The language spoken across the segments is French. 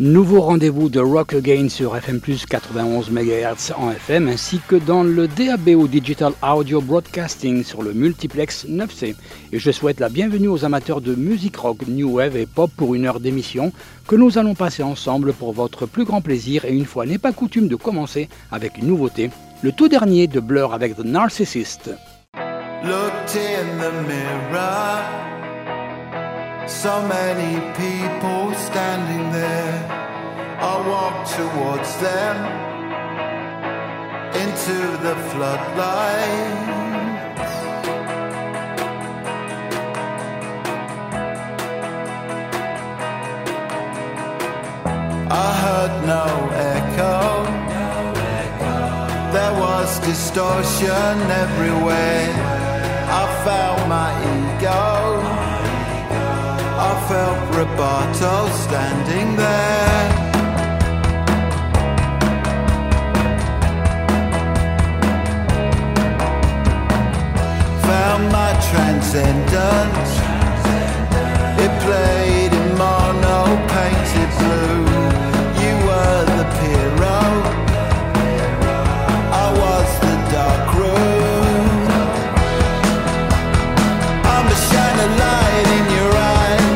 Nouveau rendez-vous de Rock Again sur FM+, 91 MHz en FM, ainsi que dans le DAB ou Digital Audio Broadcasting sur le multiplex 9C. Et je souhaite la bienvenue aux amateurs de musique rock, new wave et pop pour une heure d'émission que nous allons passer ensemble pour votre plus grand plaisir. Et une fois n'est pas coutume de commencer avec une nouveauté, le tout dernier de Blur avec The Narcissist. Looked in the mirror, so many people standing there. I walked towards them into the floodlights. I heard no echo. There was distortion everywhere. I felt my ego. I felt Roboto standing there. Found my transcendence. It played in mono painted blue. You were the hero. I was the dark room. I'm a shining light in your eyes.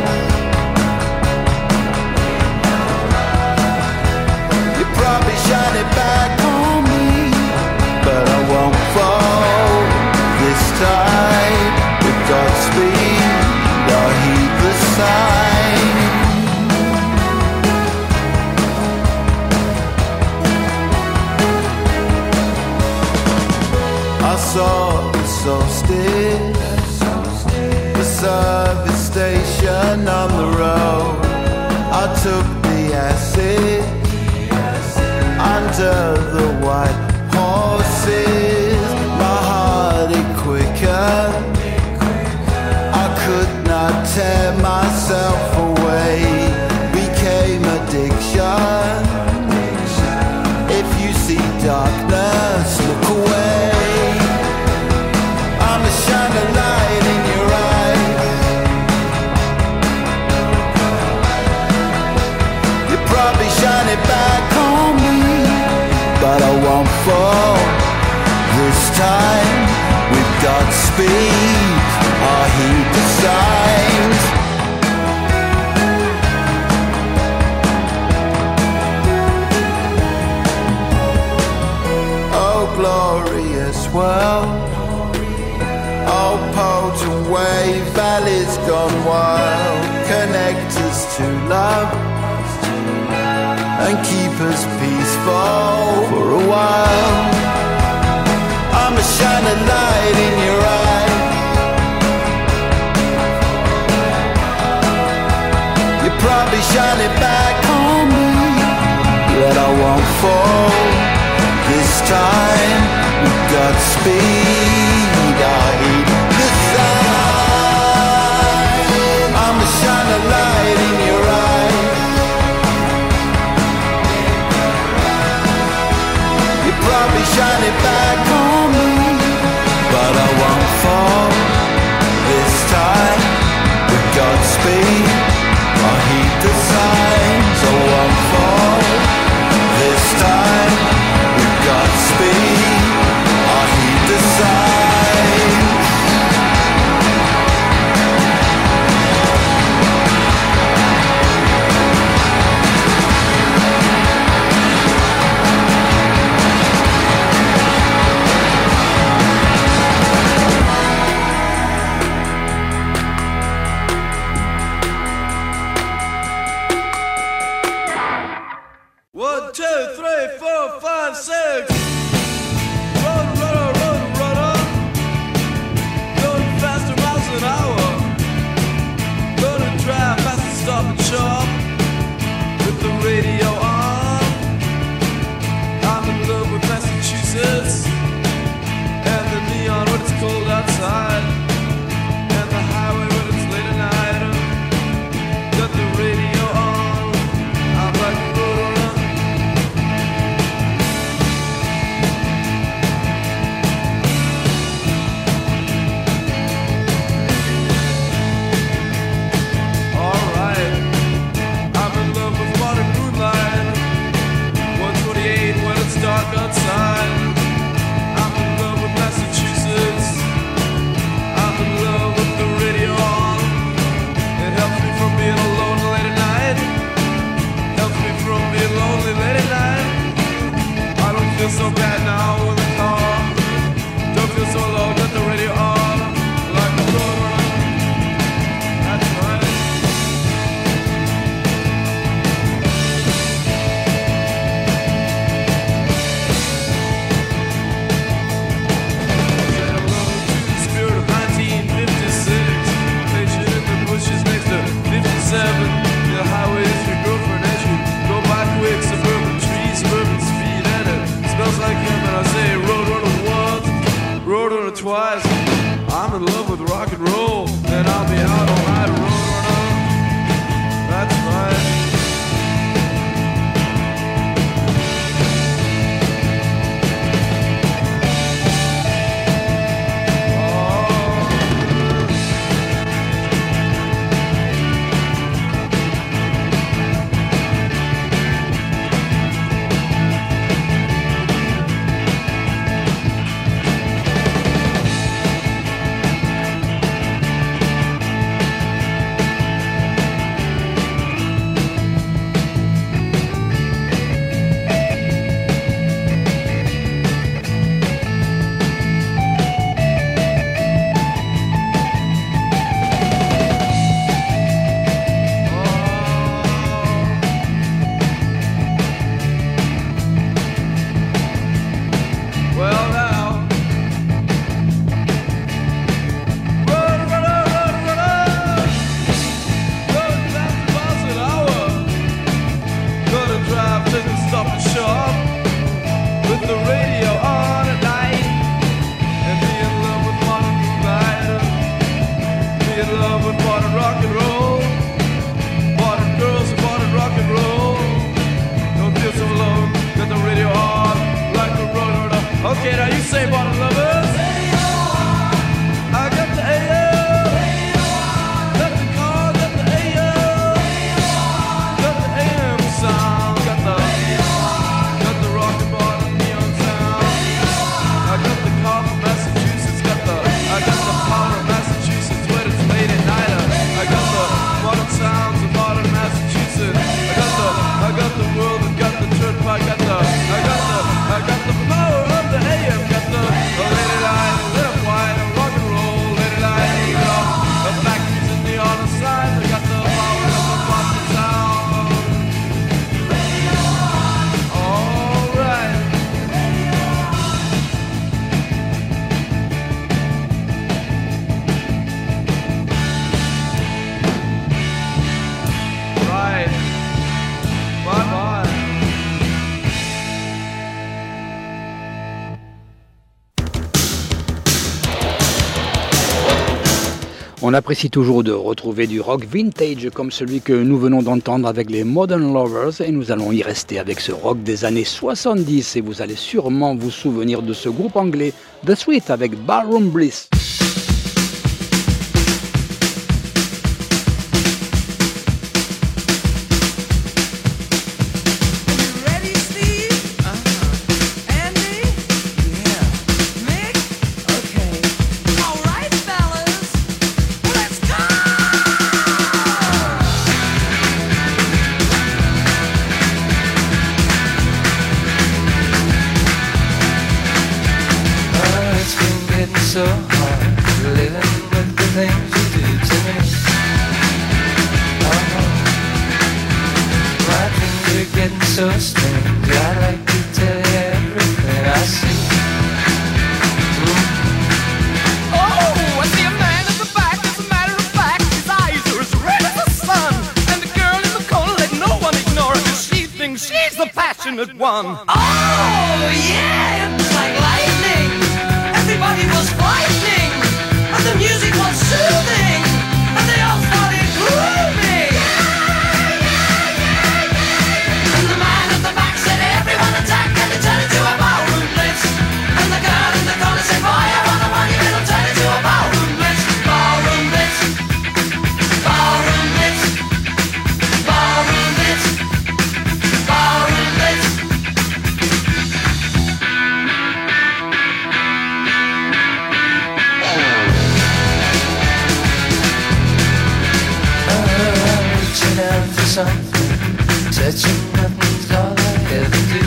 You probably shine it back on me, but I won't fall this time. With Godspeed, I'll heed the sign. I saw the solstice, the service station on the road. I took the acid under the white horses. My heart it quicker. I could not tear myself away. Became addiction. If you see darkness, look away. I'm a shining light in your eyes. You probably shine it back on me, but I won't fall this time. With Godspeed, I'll heed the signs. Oh, glorious world. Oh, potent wave, valleys gone wild. Connect us to love and keep us peaceful for a while. I'm a shining light in your eyes. You probably shine it back on me, but I won't fall this time. With Godspeed, I'll heed the sign. I'm a shining light in your eyes. You probably shine it back on me, twice. I'm in love with rock and roll, and I'll be out all night rolling. That's right. Okay, now you say bottom lovers. I got the AM. Got the car, got the AM. Got the AM sound. Got the rock and bottom neon sound. I got the car from Massachusetts. I got the power of Massachusetts when it's late at night. I got the modern sounds of modern Massachusetts. I got the world and got the church. I got the power of the AM. Got the lady line, lit up wine, rock and roll, lady line, the factories in the other side. I got the power of the Boston sound. All right. Right. Bye-bye. On apprécie toujours de retrouver du rock vintage comme celui que nous venons d'entendre avec les Modern Lovers et nous allons y rester avec ce rock des années 70 et vous allez sûrement vous souvenir de ce groupe anglais The Sweet avec Ballroom Bliss. So hard living with the things you do to me. My dreams are getting so strange. I'd like to tell you everything I see. Oh, I see a man in the back. As a matter of fact, his eyes are as red as the sun. And the girl in the corner, let no one ignore her, 'cause she thinks she's the passionate one. Oh, yeah, it was like lightning. Everybody was frightening, and the music was soothing, and they all started grooving. And the man at the back said, everyone attack, and it turned into a ballroom blitz. And the girl in the corner said, boy, I want the money, it'll turn into a ballroom blitz. Ballroom blitz, ballroom blitz, ballroom blitz, ballroom blitz. Reaching out for something, touching nothing's all I ever do.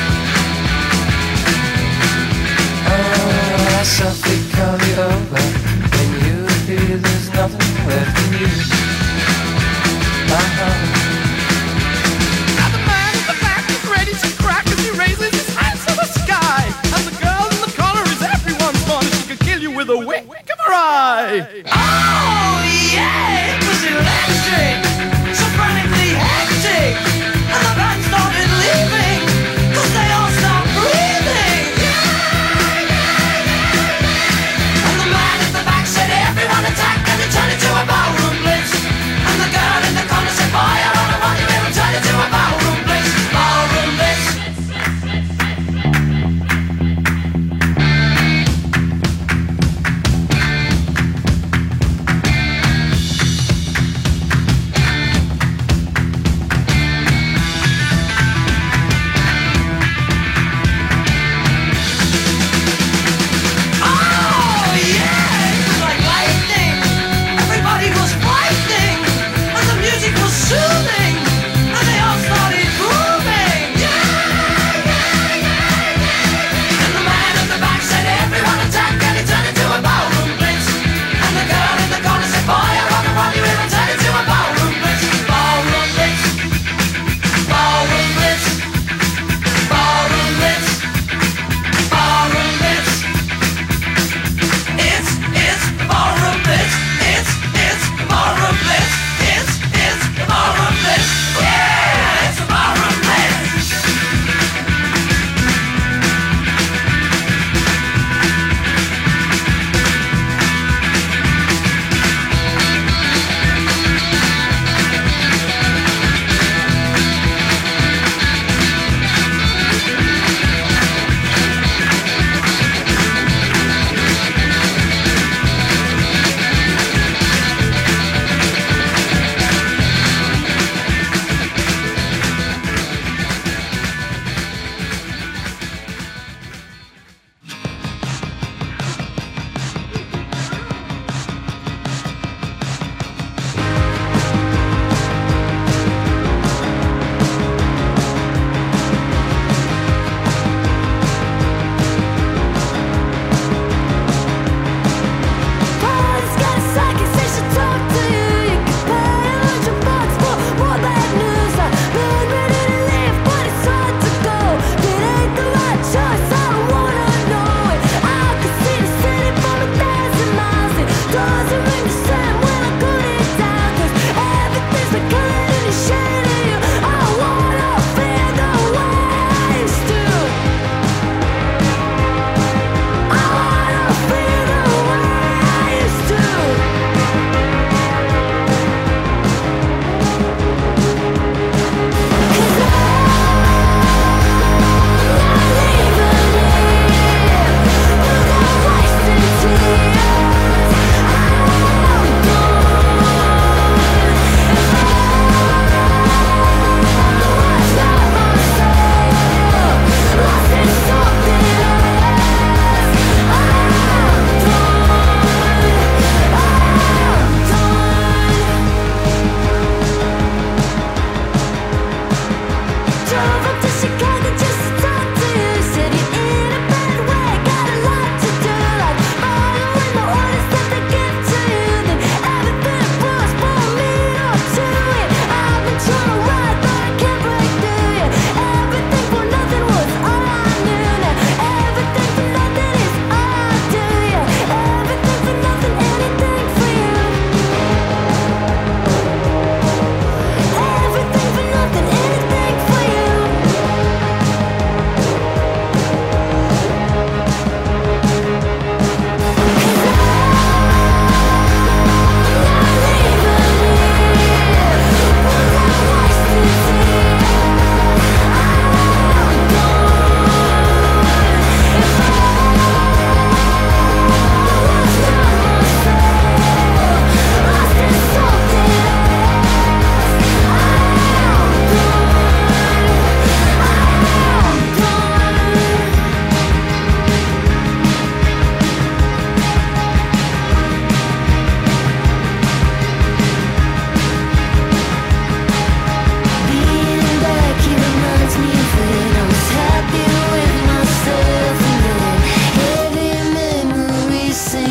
Oh, I softly call you over when you feel there's nothing left in you. Now the man in the back is ready to crack as he raises his hands to the sky. And the girl in the corner is everyone's fun. She could kill you with a wink of her eye. Oh, yeah, it was electric, so frantically hectic. And the band started leaving, 'cause they all stopped breathing. And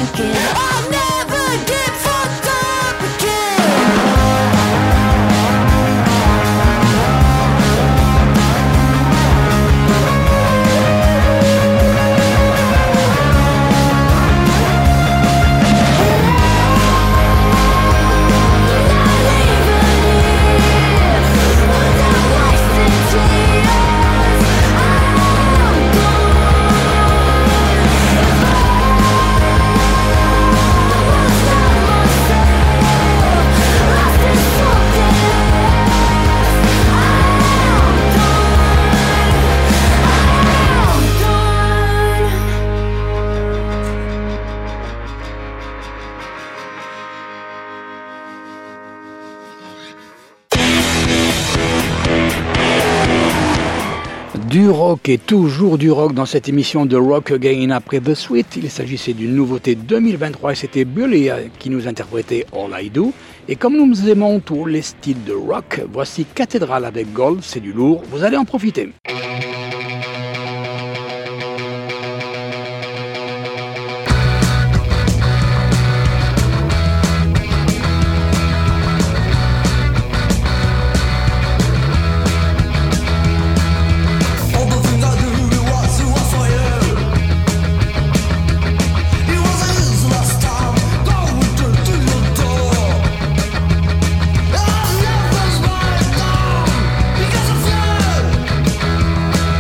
thinking I'll never get fucked up again. Du rock et toujours du rock dans cette émission de Rock Again après The Sweet. Il s'agissait d'une nouveauté 2023 et c'était Billy qui nous interprétait All I Do. Et comme nous aimons tous les styles de rock, voici Cathédrale avec Gold, c'est du lourd, vous allez en profiter. Because of you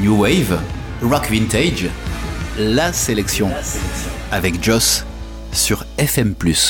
New Wave, Rock Vintage, la sélection avec Joss sur FM+.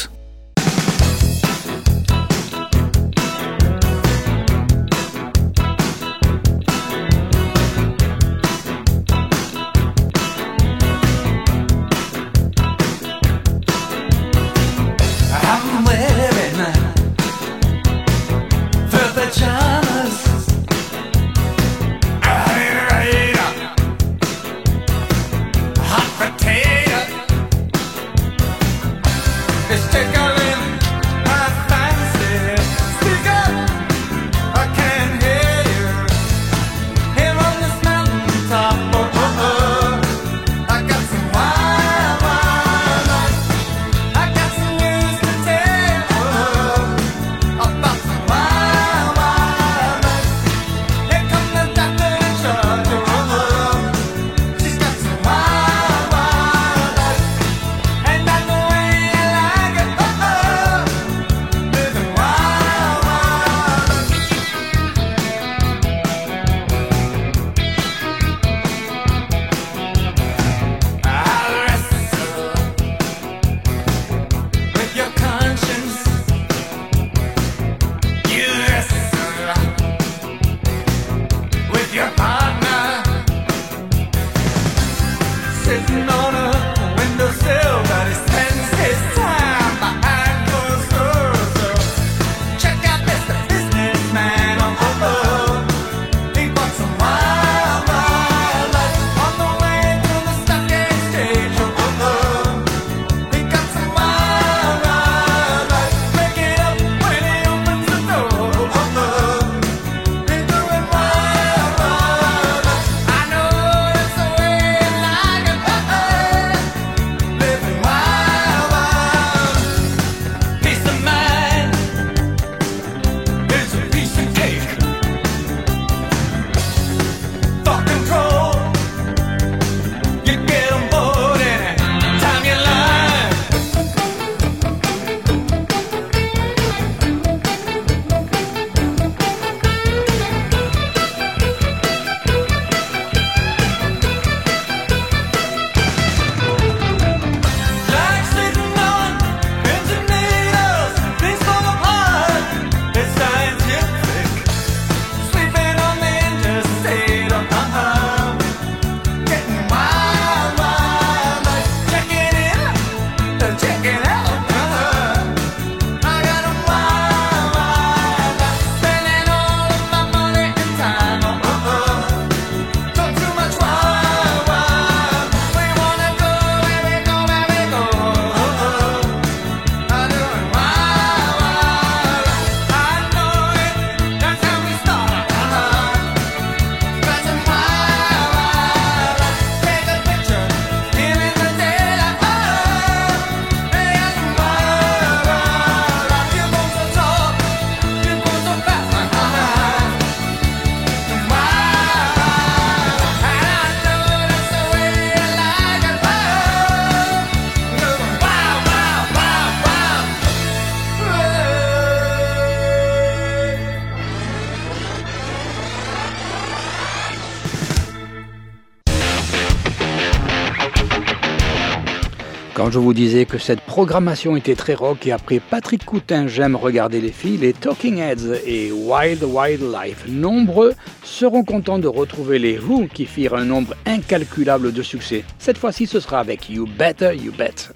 Quand je vous disais que cette programmation était très rock et après Patrick Coutin, j'aime regarder les filles, les Talking Heads et Wild Wild Life, nombreux seront contents de retrouver les Who qui firent un nombre incalculable de succès. Cette fois-ci, ce sera avec You Better You Bet.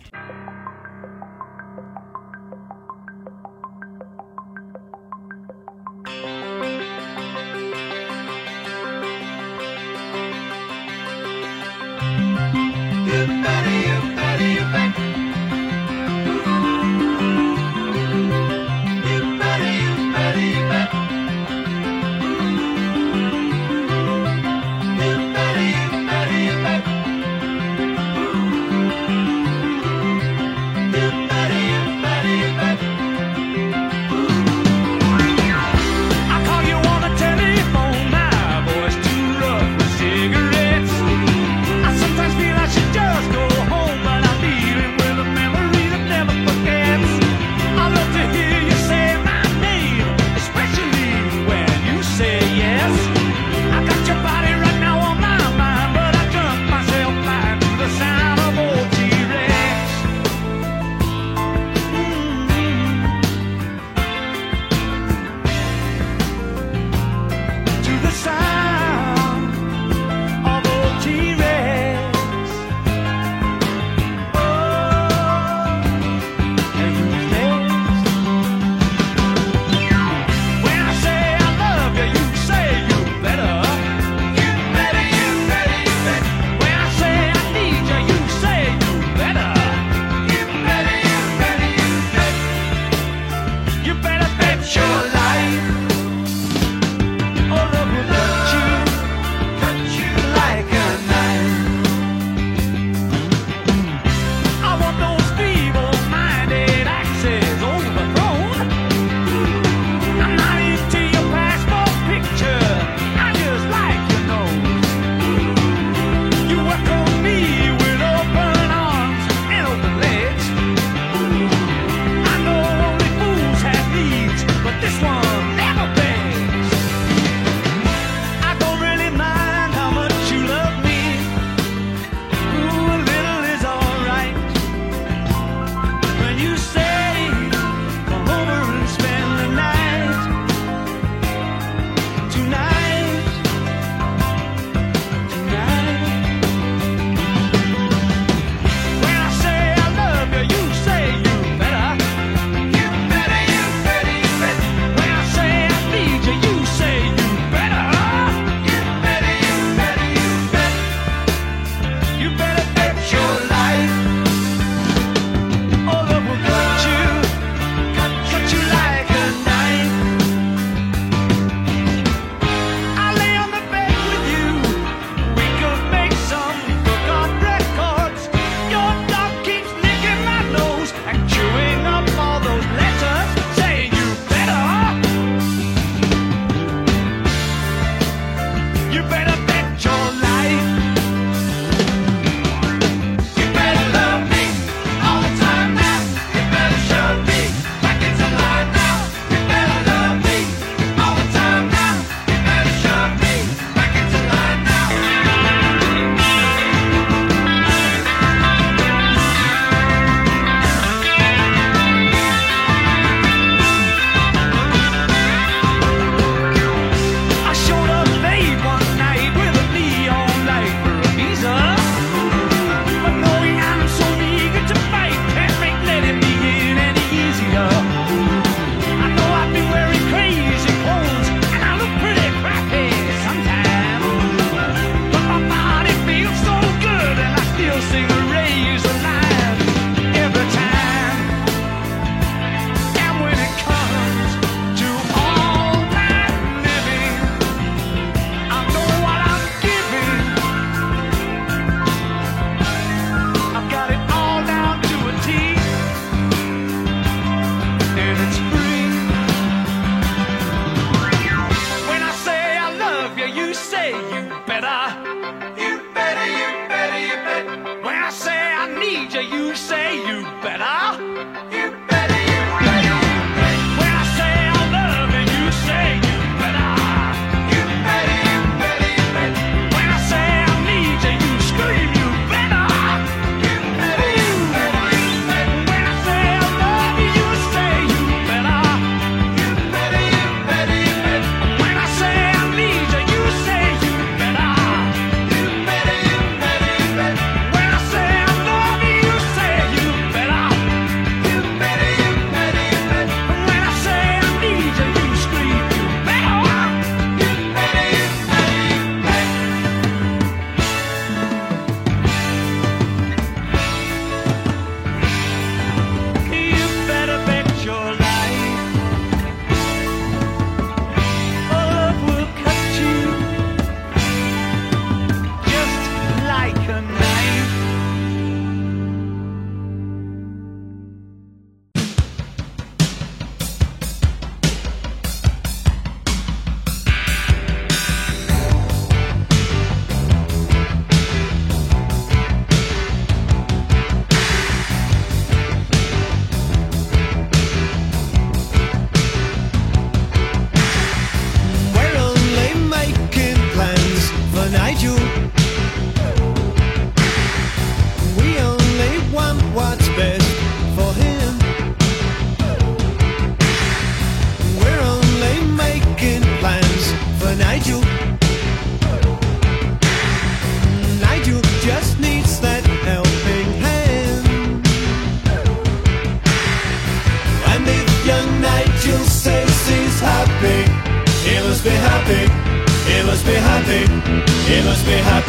Cigarettes. I sometimes feel I should just go home, but I'm feeling well.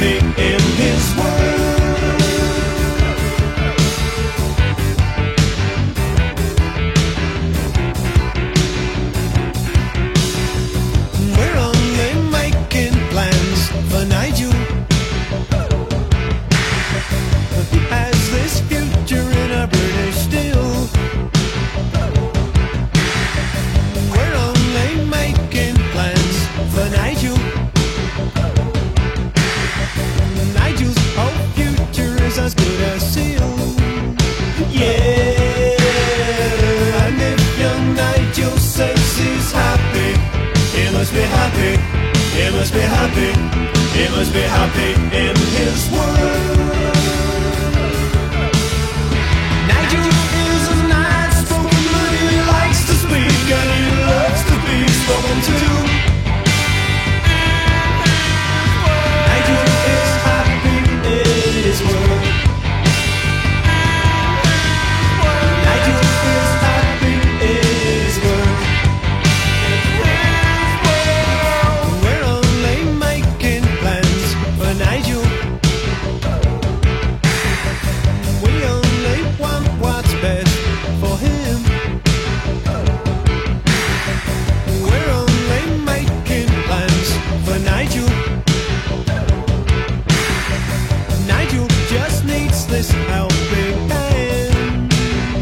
happy in His Word. We're only making plans for Nigel. Has this future in a British steel. We're only making plans for Nigel. Nigel's whole future is as good as sealed. Yeah, and if young Nigel says he's happy, he must be happy, he must be happy, he must be happy in His Word. Nigel is a nice spoken man, he likes to speak and he loves to be spoken to. Nigel is happy in His Word. Nigel is happy in His Word. We're only making plans for Nigel. We only want what's best for him. We're only making plans for Nigel. Nigel just needs this helping hand.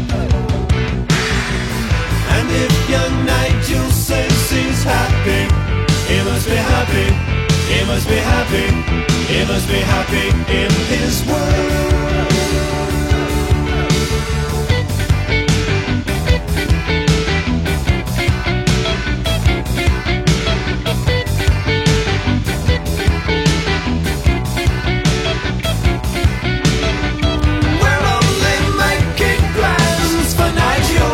And if young Nigel says he's happy, he must be happy, he must be happy, he must be happy in His Word. We're only making plans for Nigel.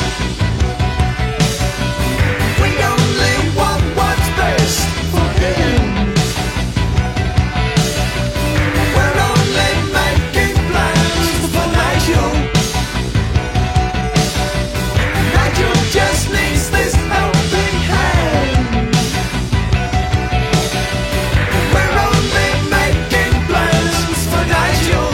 We only want what's best for him. We're only making plans for Nigel. Nigel just needs this helping hand. We're only making plans for Nigel.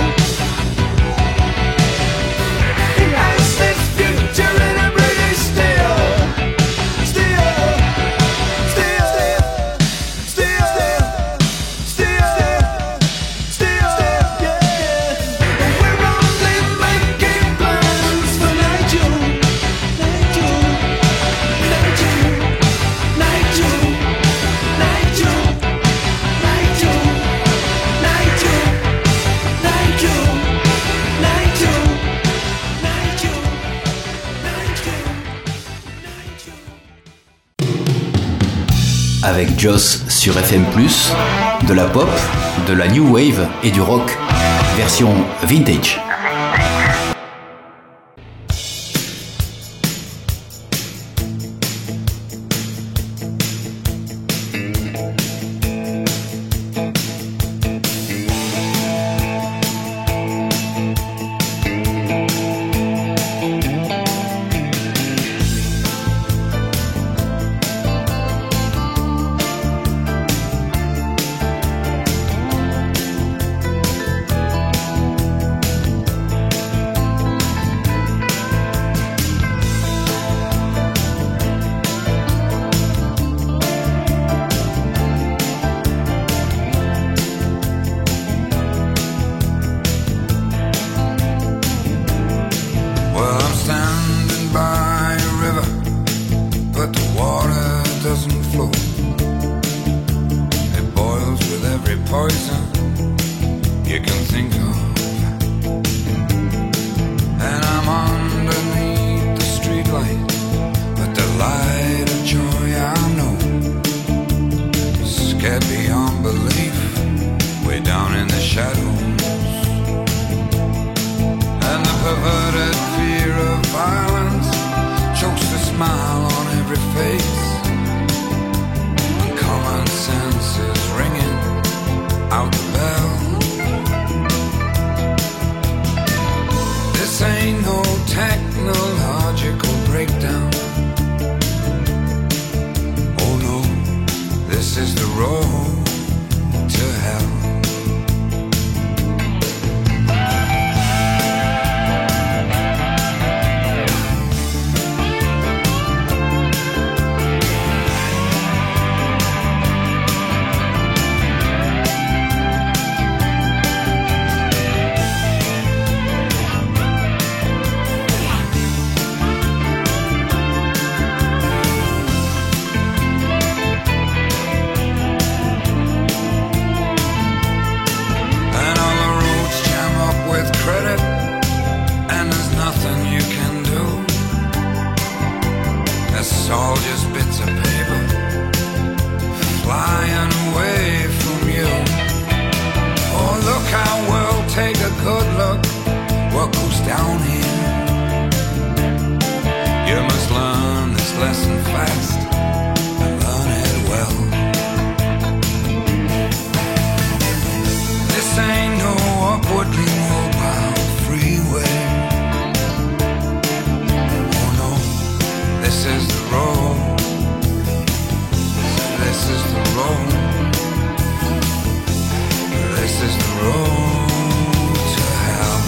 He has this future in a British steel. Steel, steel, steel, steel, steel, yeah. We're only making plans for Nigel. Nigel, Nigel, Nigel, Nigel, Nigel, Nigel, Nigel, Nigel, Avec Joss sur FM+, de la pop, de la new wave et du rock, version vintage. Well, I'm standing by a river, but the water doesn't flow. It boils with every poison you can think of. And I'm underneath the streetlight, but the light of joy I know is scared beyond belief, way down in the shadows. And the perverted fear of violence chokes the smile on every face, and common sense is ringing out the bell. This ain't no technological breakdown. Oh no, this is the road to hell. take a good look what goes down here. You must learn this lesson fast and learn it well. This ain't no upwardly mobile freeway. Oh no, this is the road. This is the road. This is the road to hell.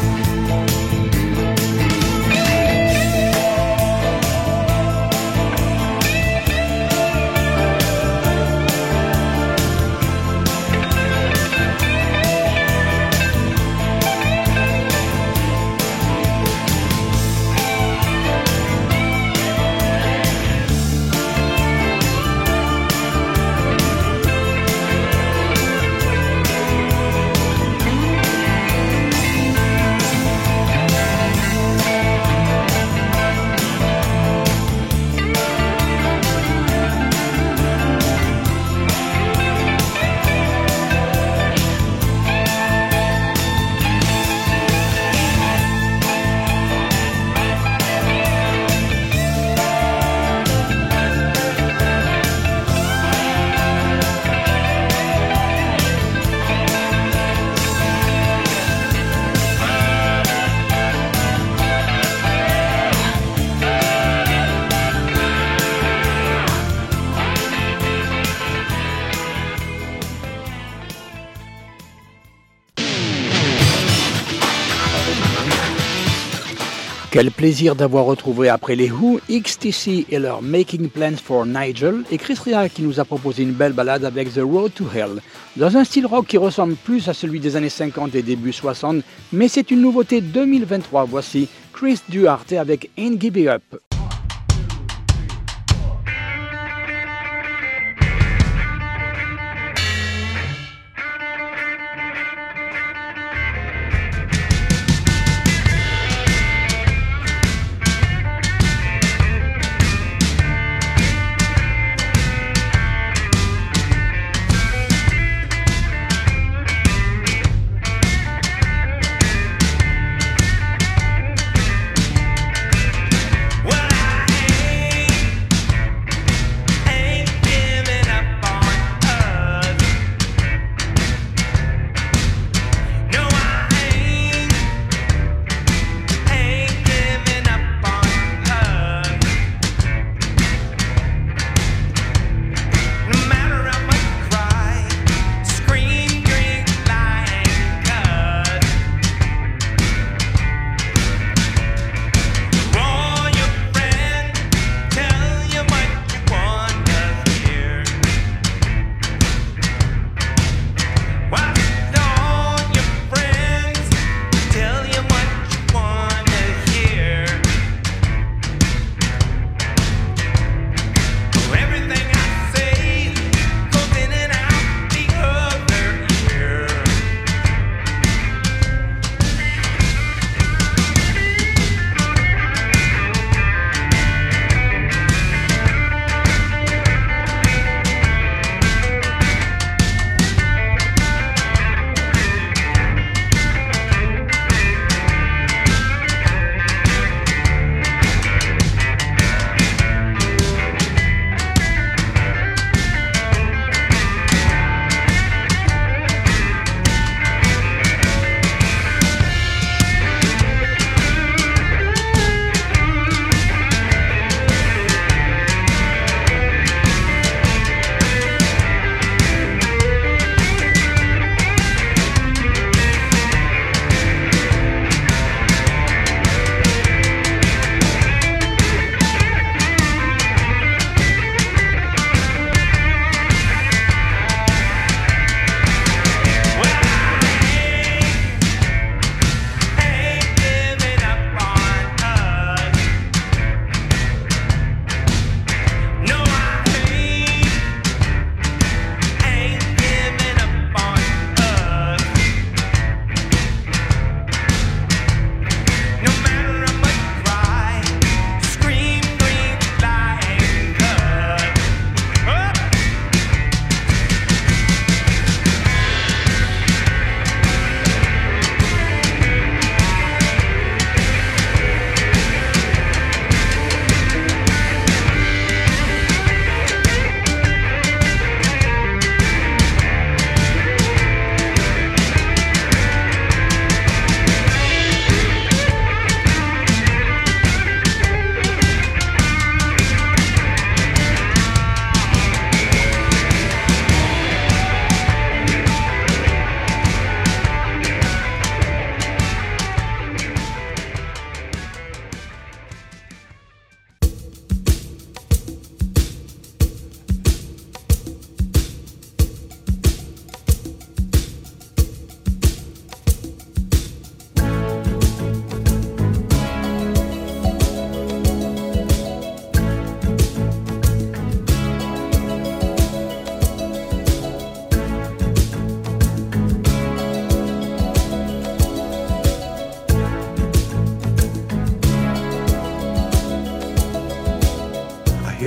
Quel plaisir d'avoir retrouvé après les Who, XTC et leur Making Plans for Nigel, et Chris Rea qui nous a proposé une belle balade avec The Road to Hell, dans un style rock qui ressemble plus à celui des années 50 et début 60, mais c'est une nouveauté 2023. Voici Chris Duarte avec Ain't Giving Up. Well,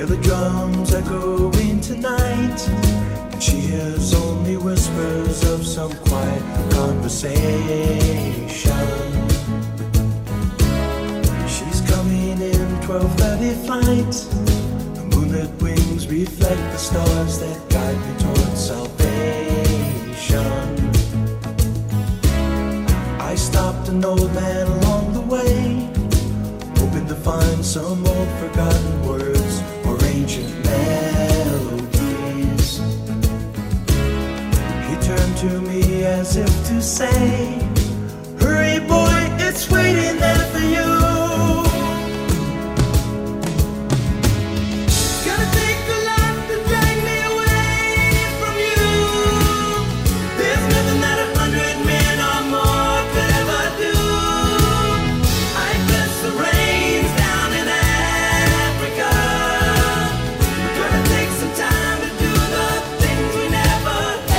Hear the drums echoing tonight, and she hears only whispers of some quiet conversation. She's coming in 12:30 flight. The moonlit wings reflect the stars that guide me towards salvation. I stopped an old man along the way, hoping to find some old forgotten words or ancient melodies. He turned to me as if to say, hurry boy, it's waiting there for you. Gonna take a lot to drag me away from you. There's nothing that 100 men or more could ever do. I bless the rains down in Africa. We're gonna take some time to do the things we never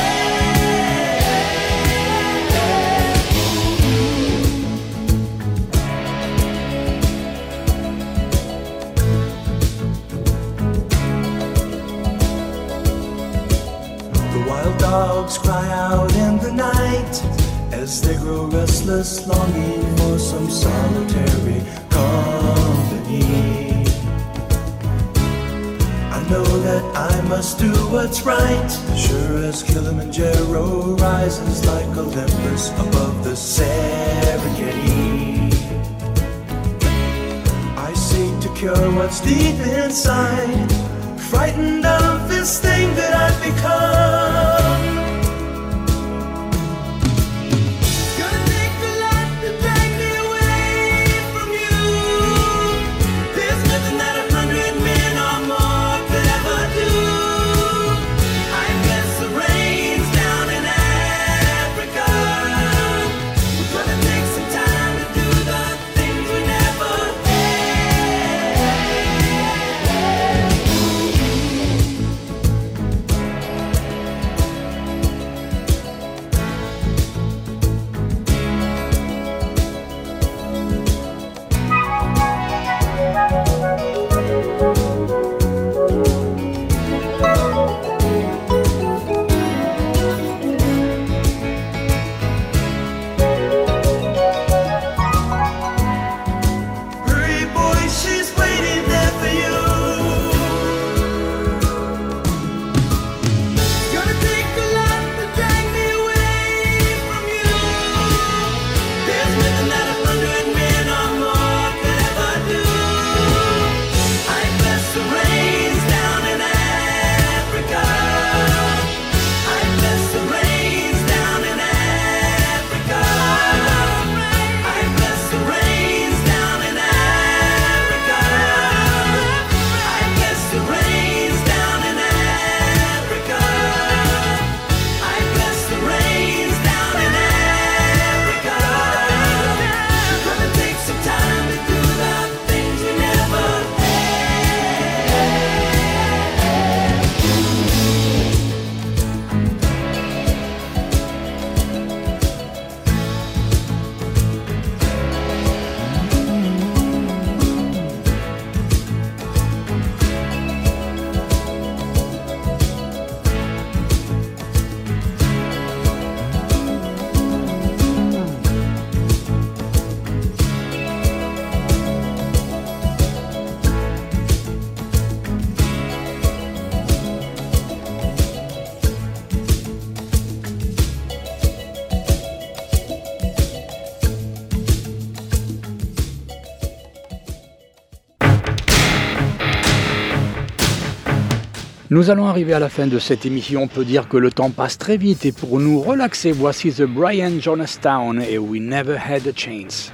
The wild dogs cry out in the night as they grow restless, longing for some solitary company. I know that I must do what's right, sure as Kilimanjaro rises like Olympus above the Serengeti. I seek to cure what's deep inside, frightened of this thing that I've become. Gonna take a lot to drag me away from you. There's nothing that 100 men or more could ever do. I bless the rains down in Africa. We're gonna take some time to do the things we never Hurry, boy, she's waiting there for you. Gonna take a lot to drag me away from you. There's nothing that 100 men or more could ever do. I bless the rains down in Africa. I bless the rains down in Africa. I bless the rains down in Africa. I bless the rains down in Africa. I bless the rains down in Africa. We're gonna take some time to do the things we never Nous allons arriver à la fin de cette émission. On peut dire que le temps passe très vite et pour nous relaxer, voici The Brian Jonestown et We Never Had a Chance.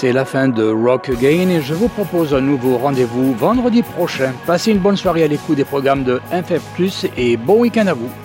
c'est la fin de Rock Again et je vous propose un nouveau rendez-vous vendredi prochain. Passez une bonne soirée à l'écoute des programmes de FF+, et bon week-end à vous.